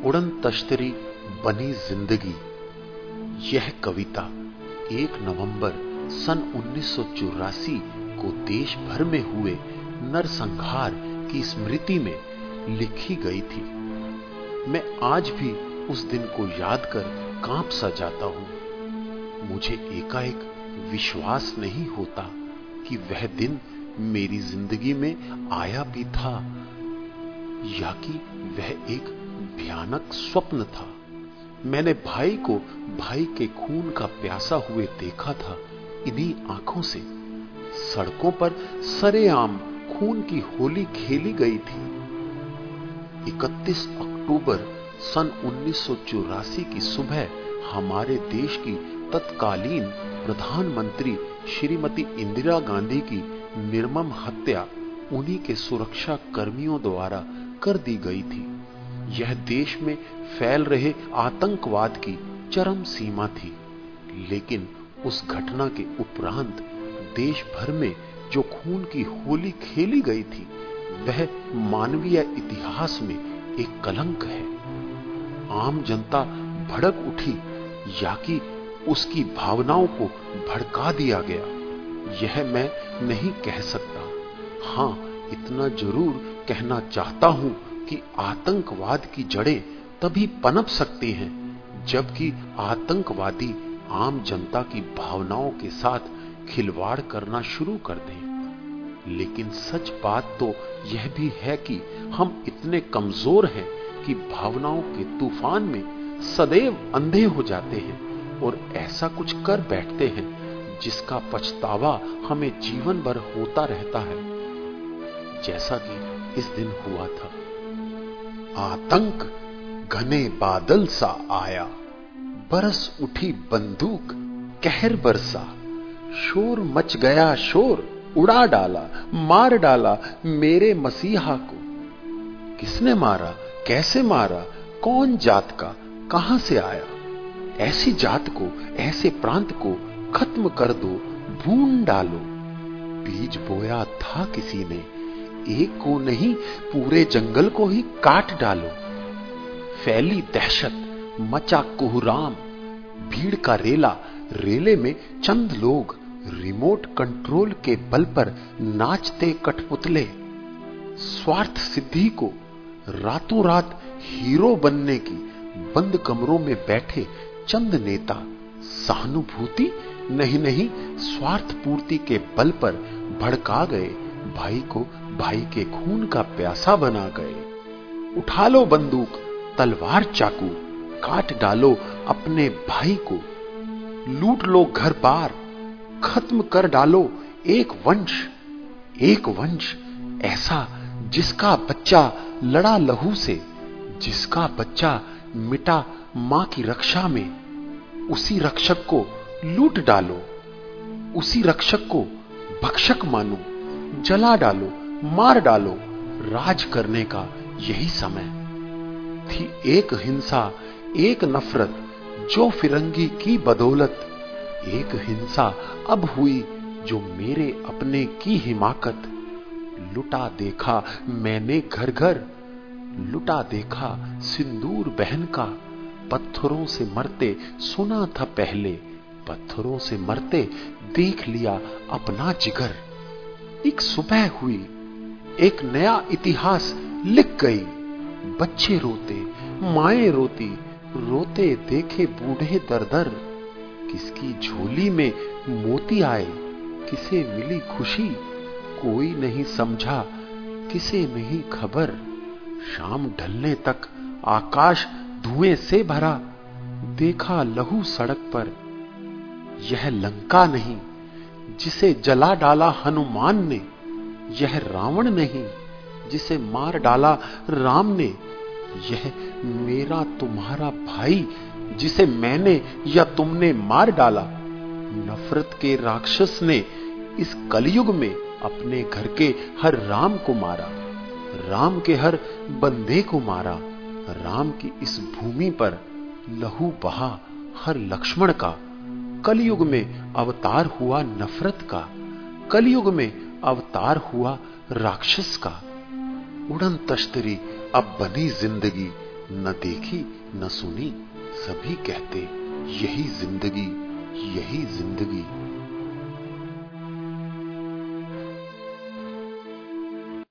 उड़न तश्तरी बनी जिंदगी। यह कविता 1 नवंबर सन 1984 को देश भर में हुए नरसंहार की स्मृति में लिखी गई थी। मैं आज भी उस दिन को याद कर कांप सा जाता हूं। मुझे एकाएक विश्वास नहीं होता कि वह दिन मेरी जिंदगी में आया भी था या कि वह एक भयानक स्वप्न था। मैंने भाई को भाई के खून का प्यासा हुए देखा था इन्हीं आंखों से। सड़कों पर सरेआम खून की होली खेली गई थी। 31 अक्टूबर सन 1984 की सुबह हमारे देश की तत्कालीन प्रधानमंत्री श्रीमती इंदिरा गांधी की निर्मम हत्या उन्हीं के सुरक्षा कर्मियों द्वारा कर दी गई थी। यह देश में फैल रहे आतंकवाद की चरम सीमा थी। लेकिन उस घटना के उपरांत देश भर में जो खून की होली खेली गई थी वह मानवीय इतिहास में एक कलंक है। आम जनता भड़क उठी या कि उसकी भावनाओं को भड़का दिया गया, यह मैं नहीं कह सकता। हां, इतना जरूर कहना चाहता हूं कि आतंकवाद की जड़ें तभी पनप सकती हैं जबकि आतंकवादी आम जनता की भावनाओं के साथ खिलवाड़ करना शुरू कर दें। लेकिन सच बात तो यह भी है कि हम इतने कमजोर हैं कि भावनाओं के तूफान में सदैव अंधे हो जाते हैं और ऐसा कुछ कर बैठते हैं जिसका पछतावा हमें जीवन भर होता रहता है, जैसा कि इस दिन हुआ था। आतंक घने बादल सा आया, बरस उठी बंदूक कहर बरसा। शोर मच गया शोर, उड़ा डाला मार डाला मेरे मसीहा को। किसने मारा, कैसे मारा, कौन जात का, कहां से आया? ऐसी जात को, ऐसे प्रांत को खत्म कर दो, भून डालो। बीज बोया था किसी ने, एक को नहीं पूरे जंगल को ही काट डालो। फैली दहशत, मचा कोहराम, भीड़ का रेला, रेले में चंद लोग, रिमोट कंट्रोल के बल पर नाचते कठपुतले। स्वार्थ सिद्धि को रातों रात हीरो बनने की बंद कमरों में बैठे चंद नेता सहानुभूति नहीं स्वार्थ पूर्ति के बल पर भड़का गए भाई को भाई के खून का प्यासा बना गए। उठा लो बंदूक, तलवार चाकू, काट डालो अपने भाई को। लूट लो घर बार, खत्म कर डालो एक वंश ऐसा जिसका बच्चा लड़ा लहू से, जिसका बच्चा मिटा मां की रक्षा में। उसी रक्षक को लूट डालो, उसी रक्षक को भक्षक मानो, जला डालो, मार डालो। राज करने का यही समय थी। एक हिंसा, एक नफरत, जो फिरंगी की बदौलत। एक हिंसा अब हुई जो मेरे अपने की हिमाकत। लुटा देखा मैंने घर घर, लुटा देखा सिंदूर बहन का। पत्थरों से मरते सुना था पहले, पत्थरों से मरते देख लिया अपना जिगर। एक सुबह हुई, एक नया इतिहास लिख गई। बच्चे रोते, माएं रोती, रोते देखे बूढ़े दर दर। किसकी झोली में मोती आए, किसे मिली खुशी, कोई नहीं समझा, किसे नहीं खबर। शाम ढलने तक आकाश धुएं से भरा, देखा लहू सड़क पर। यह लंका नहीं जिसे जला डाला हनुमान ने, यह रावण नहीं जिसे मार डाला राम ने। यह मेरा तुम्हारा भाई जिसे मैंने या तुमने मार डाला। नफरत के राक्षस ने इस कलयुग में अपने घर के हर राम को मारा, राम के हर बंदे को मारा। राम की इस भूमि पर लहू बहा हर लक्ष्मण का। कलयुग में अवतार हुआ नफरत का, कलयुग में अवतार हुआ राक्षस का। उड़न तश्तरी अब बनी जिंदगी, न देखी न सुनी, सभी कहते यही जिंदगी